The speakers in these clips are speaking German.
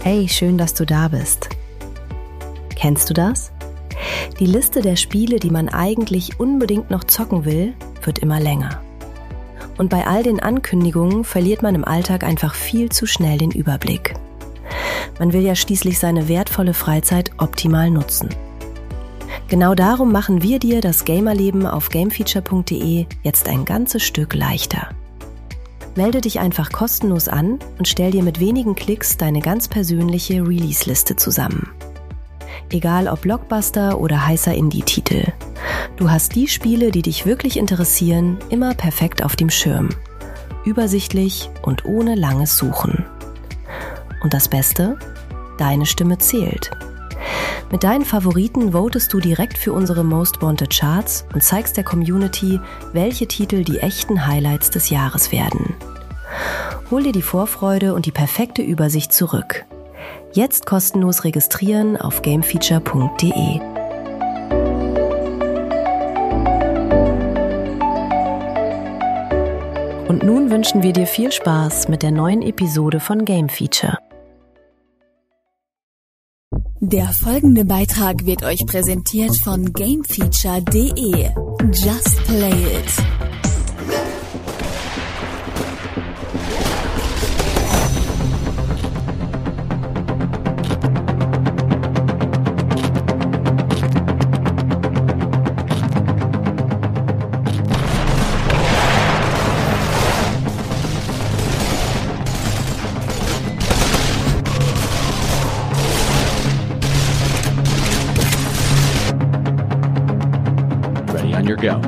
Hey, schön, dass du da bist. Kennst du das? Die Liste der Spiele, die man eigentlich unbedingt noch zocken will, wird immer länger. Und bei all den Ankündigungen verliert man im Alltag einfach viel zu schnell den Überblick. Man will ja schließlich seine wertvolle Freizeit optimal nutzen. Genau darum machen wir dir das Gamerleben auf gamefeature.de jetzt ein ganzes Stück leichter. Melde dich einfach kostenlos an und stell dir mit wenigen Klicks deine ganz persönliche Release-Liste zusammen. Egal ob Blockbuster oder heißer Indie-Titel. Du hast die Spiele, die dich wirklich interessieren, immer perfekt auf dem Schirm. Übersichtlich und ohne langes Suchen. Und das Beste? Deine Stimme zählt. Mit deinen Favoriten votest du direkt für unsere Most Wanted Charts und zeigst der Community, welche Titel die echten Highlights des Jahres werden. Hol dir die Vorfreude und die perfekte Übersicht zurück. Jetzt kostenlos registrieren auf gamefeature.de. Und nun wünschen wir dir viel Spaß mit der neuen Episode von Game Feature. Der folgende Beitrag wird euch präsentiert von gamefeature.de. Just play it. Go.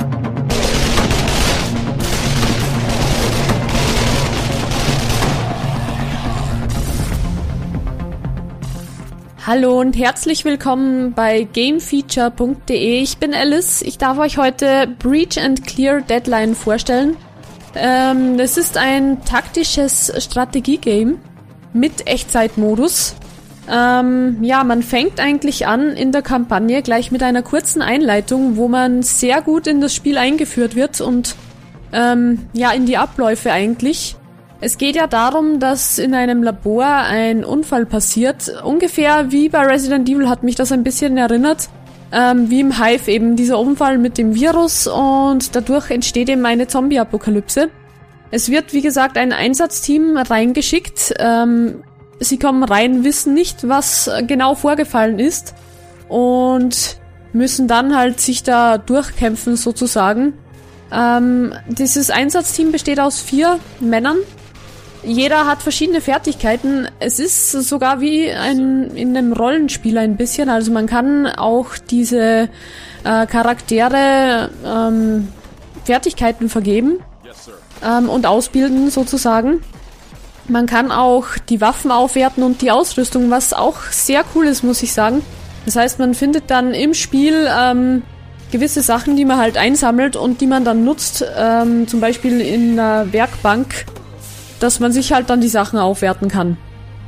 Hallo und herzlich willkommen bei gamefeature.de. Ich bin Alice. Ich darf euch heute Breach and Clear Deadline vorstellen. Es ist ein taktisches Strategiegame mit Echtzeitmodus. Man fängt eigentlich an in der Kampagne gleich mit einer kurzen Einleitung, wo man sehr gut in das Spiel eingeführt wird und in die Abläufe eigentlich. Es geht ja darum, dass in einem Labor ein Unfall passiert. Ungefähr wie bei Resident Evil hat mich das ein bisschen erinnert, wie im Hive eben dieser Unfall mit dem Virus und dadurch entsteht eben eine Zombie-Apokalypse. Es wird, wie gesagt, ein Einsatzteam reingeschickt. Sie kommen rein, wissen nicht, was genau vorgefallen ist und müssen dann halt sich da durchkämpfen sozusagen. Dieses Einsatzteam besteht aus 4 Männern. Jeder hat verschiedene Fertigkeiten. Es ist sogar wie in einem Rollenspiel ein bisschen. Also man kann auch diese Charaktere Fertigkeiten vergeben und ausbilden sozusagen. Man kann auch die Waffen aufwerten und die Ausrüstung, was auch sehr cool ist, muss ich sagen. Das heißt, man findet dann im Spiel gewisse Sachen, die man halt einsammelt und die man dann nutzt, zum Beispiel in einer Werkbank, dass man sich halt dann die Sachen aufwerten kann.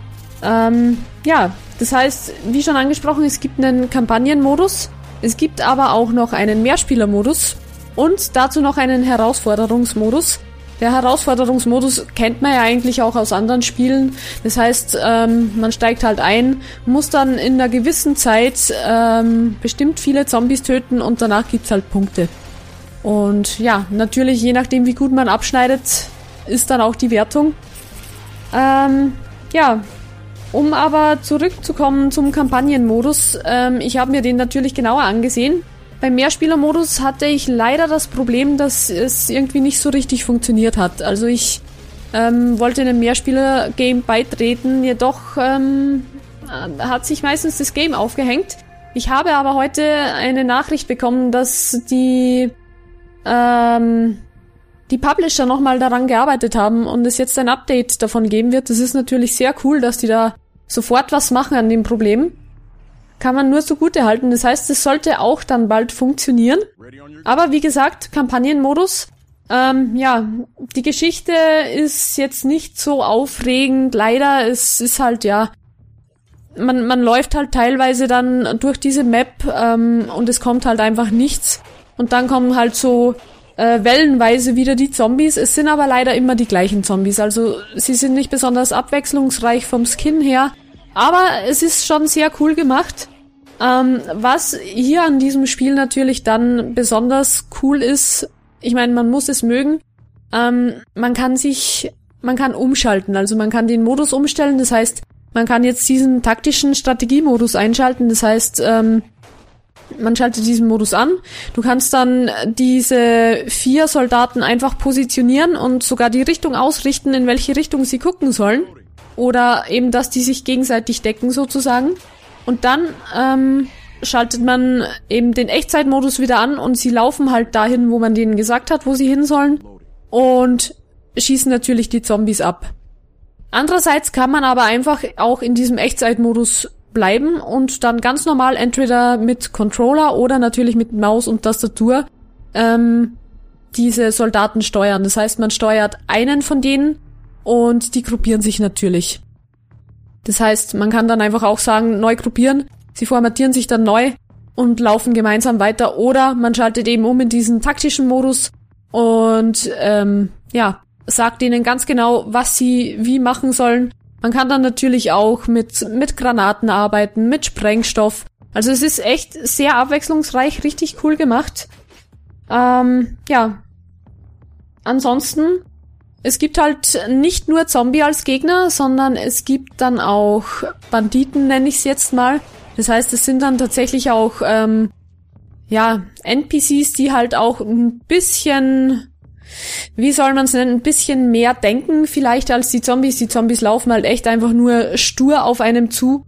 Das heißt, wie schon angesprochen, es gibt einen Kampagnenmodus, es gibt aber auch noch einen Mehrspielermodus und dazu noch einen Herausforderungsmodus. Der Herausforderungsmodus kennt man ja eigentlich auch aus anderen Spielen. Das heißt, man steigt halt ein, muss dann in einer gewissen Zeit bestimmt viele Zombies töten und danach gibt's halt Punkte. Und ja, natürlich, je nachdem wie gut man abschneidet, ist dann auch die Wertung. Um aber zurückzukommen zum Kampagnenmodus, ich habe mir den natürlich genauer angesehen. Beim Mehrspielermodus hatte ich leider das Problem, dass es irgendwie nicht so richtig funktioniert hat. Also ich wollte einem Mehrspieler-Game beitreten, jedoch hat sich meistens das Game aufgehängt. Ich habe aber heute eine Nachricht bekommen, dass die Publisher nochmal daran gearbeitet haben und es jetzt ein Update davon geben wird. Das ist natürlich sehr cool, dass die da sofort was machen an dem Problem. Kann man nur zugute halten. Das heißt, es sollte auch dann bald funktionieren. Aber wie gesagt, Kampagnenmodus. Die Geschichte ist jetzt nicht so aufregend. Leider, es ist halt, man läuft halt teilweise dann durch diese Map und es kommt halt einfach nichts. Und dann kommen halt so wellenweise wieder die Zombies. Es sind aber leider immer die gleichen Zombies. Also sie sind nicht besonders abwechslungsreich vom Skin her. Aber es ist schon sehr cool gemacht. Was hier an diesem Spiel natürlich dann besonders cool ist, ich meine, man muss es mögen, man kann umschalten, also man kann den Modus umstellen, das heißt, man kann jetzt diesen taktischen Strategiemodus einschalten, das heißt, man schaltet diesen Modus an, du kannst dann diese 4 Soldaten einfach positionieren und sogar die Richtung ausrichten, in welche Richtung sie gucken sollen, oder eben, dass die sich gegenseitig decken sozusagen. Und dann schaltet man eben den Echtzeitmodus wieder an und sie laufen halt dahin, wo man denen gesagt hat, wo sie hin sollen, und schießen natürlich die Zombies ab. Andererseits kann man aber einfach auch in diesem Echtzeitmodus bleiben und dann ganz normal entweder mit Controller oder natürlich mit Maus und Tastatur diese Soldaten steuern. Das heißt, man steuert einen von denen und die gruppieren sich natürlich. Das heißt, man kann dann einfach auch sagen, neu gruppieren, sie formatieren sich dann neu und laufen gemeinsam weiter, oder man schaltet eben um in diesen taktischen Modus und sagt denen ganz genau, was sie wie machen sollen. Man kann dann natürlich auch mit Granaten arbeiten, mit Sprengstoff. Also es ist echt sehr abwechslungsreich, richtig cool gemacht. Ansonsten, es gibt halt nicht nur Zombie als Gegner, sondern es gibt dann auch Banditen, nenne ich es jetzt mal. Das heißt, es sind dann tatsächlich auch NPCs, die halt auch ein bisschen, wie soll man es nennen, ein bisschen mehr denken vielleicht als die Zombies. Die Zombies laufen halt echt einfach nur stur auf einem zu.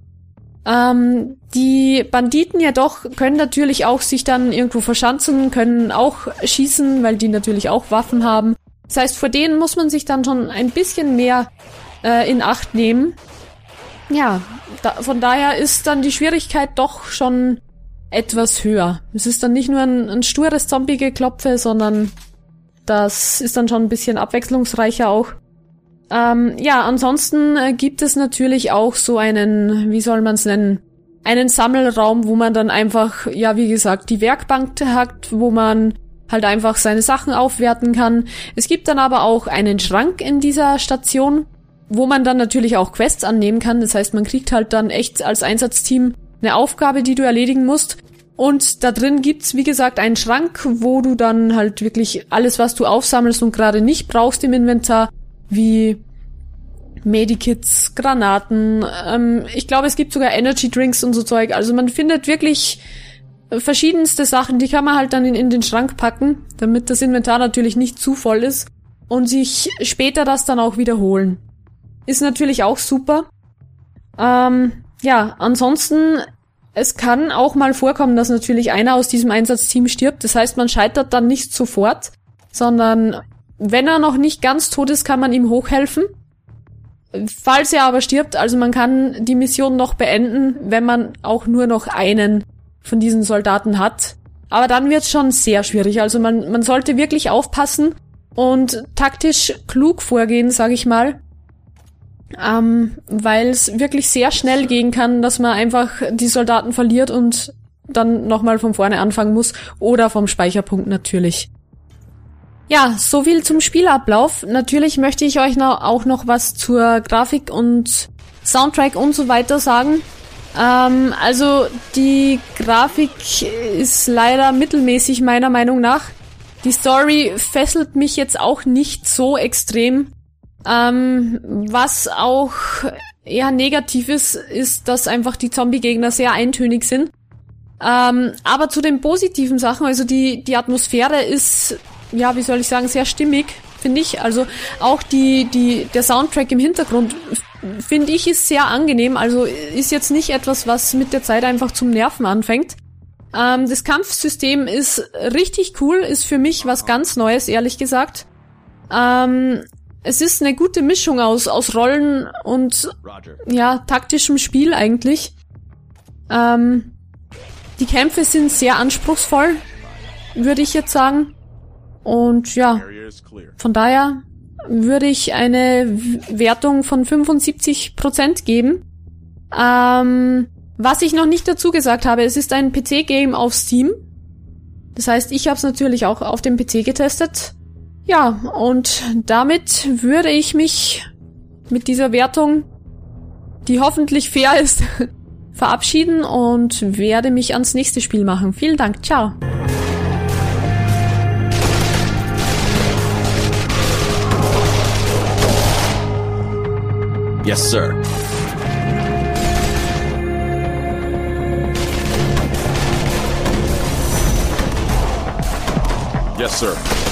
Die Banditen jedoch können natürlich auch sich dann irgendwo verschanzen, können auch schießen, weil die natürlich auch Waffen haben. Das heißt, vor denen muss man sich dann schon ein bisschen mehr in Acht nehmen. Ja, von daher ist dann die Schwierigkeit doch schon etwas höher. Es ist dann nicht nur ein stures Zombie-Geklopfe, sondern das ist dann schon ein bisschen abwechslungsreicher auch. Ansonsten gibt es natürlich auch so einen, wie soll man es nennen, einen Sammelraum, wo man dann einfach, ja wie gesagt, die Werkbank hat, wo man halt einfach seine Sachen aufwerten kann. Es gibt dann aber auch einen Schrank in dieser Station, wo man dann natürlich auch Quests annehmen kann. Das heißt, man kriegt halt dann echt als Einsatzteam eine Aufgabe, die du erledigen musst. Und da drin gibt's, wie gesagt, einen Schrank, wo du dann halt wirklich alles, was du aufsammelst und gerade nicht brauchst im Inventar, wie Medikits, Granaten, ich glaube, es gibt sogar Energy Drinks und so Zeug. Also man findet wirklich verschiedenste Sachen, die kann man halt dann in den Schrank packen, damit das Inventar natürlich nicht zu voll ist und sich später das dann auch wiederholen. Ist natürlich auch super. Ansonsten, es kann auch mal vorkommen, dass natürlich einer aus diesem Einsatzteam stirbt. Das heißt, man scheitert dann nicht sofort, sondern wenn er noch nicht ganz tot ist, kann man ihm hochhelfen. Falls er aber stirbt, also man kann die Mission noch beenden, wenn man auch nur noch einen von diesen Soldaten hat. Aber dann wird's schon sehr schwierig. Also man sollte wirklich aufpassen und taktisch klug vorgehen, sag ich mal. Weil es wirklich sehr schnell gehen kann, dass man einfach die Soldaten verliert und dann nochmal von vorne anfangen muss oder vom Speicherpunkt natürlich. Ja, so viel zum Spielablauf. Natürlich möchte ich euch auch noch was zur Grafik und Soundtrack und so weiter sagen. Also die Grafik ist leider mittelmäßig meiner Meinung nach. Die Story fesselt mich jetzt auch nicht so extrem. Was auch eher negativ ist, dass einfach die Zombie-Gegner sehr eintönig sind. Aber zu den positiven Sachen, also die Atmosphäre ist, ja, wie soll ich sagen, sehr stimmig, finde ich. Also auch der Soundtrack im Hintergrund, finde ich, ist sehr angenehm. Also ist jetzt nicht etwas, was mit der Zeit einfach zum Nerven anfängt. Das Kampfsystem ist richtig cool, ist für mich was ganz Neues, ehrlich gesagt. Es ist eine gute Mischung aus Rollen und taktischem Spiel eigentlich. Die Kämpfe sind sehr anspruchsvoll, würde ich jetzt sagen. Und ja, von daher würde ich eine Wertung von 75% geben. Was ich noch nicht dazu gesagt habe, es ist ein PC-Game auf Steam. Das heißt, ich habe es natürlich auch auf dem PC getestet. Ja, und damit würde ich mich mit dieser Wertung die hoffentlich fair ist, verabschieden und werde mich ans nächste Spiel machen. Vielen Dank. Ciao. Yes, sir. Yes, sir.